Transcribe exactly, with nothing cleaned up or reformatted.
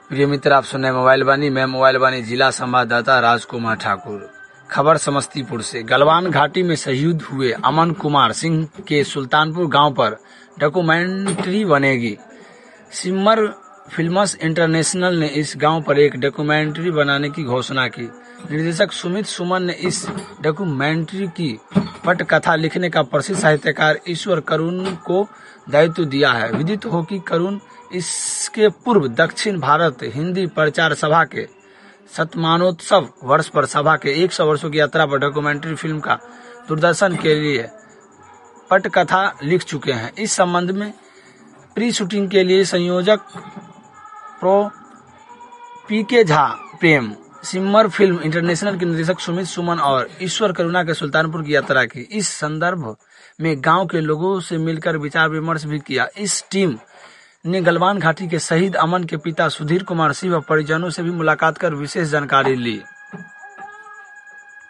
प्रिय मित्र, आप सुन रहे मोबाइल बानी। मैं मोबाइल बानी जिला संवाददाता राजकुमार ठाकुर। खबर समस्तीपुर से। गलवान घाटी में शहीद हुए अमन कुमार सिंह के सुल्तानपुर गांव पर डॉक्यूमेंट्री बनेगी। सिमर फिल्म्स इंटरनेशनल ने इस गांव पर एक डॉक्यूमेंट्री बनाने की घोषणा की। निर्देशक सुमित सुमन ने इस डॉक्यूमेंट्री की पटकथा लिखने का प्रसिद्ध साहित्यकार ईश्वर करुण को दायित्व दिया है। विदित हो कि करुण इसके पूर्व दक्षिण भारत हिंदी प्रचार सभा के शतमानोत्सव वर्ष पर सभा के सौ वर्षों की यात्रा पर डॉक्यूमेंट्री फिल्म का दूरदर्शन के लिए पटकथा लिख चुके हैं। इस संबंध में प्री शूटिंग के लिए संयोजक pro P K Jha Prem Simar film international के निर्देशक सुमित सुमन और ईश्वर करुणा के सुल्तानपुर की यात्रा की। इस संदर्भ में गांव के लोगों से मिलकर विचार विमर्श भी किया। इस टीम ने गलवान घाटी के शहीद अमन के पिता सुधीर कुमार सिंह व परिजनों से भी मुलाकात कर विशेष जानकारी ली।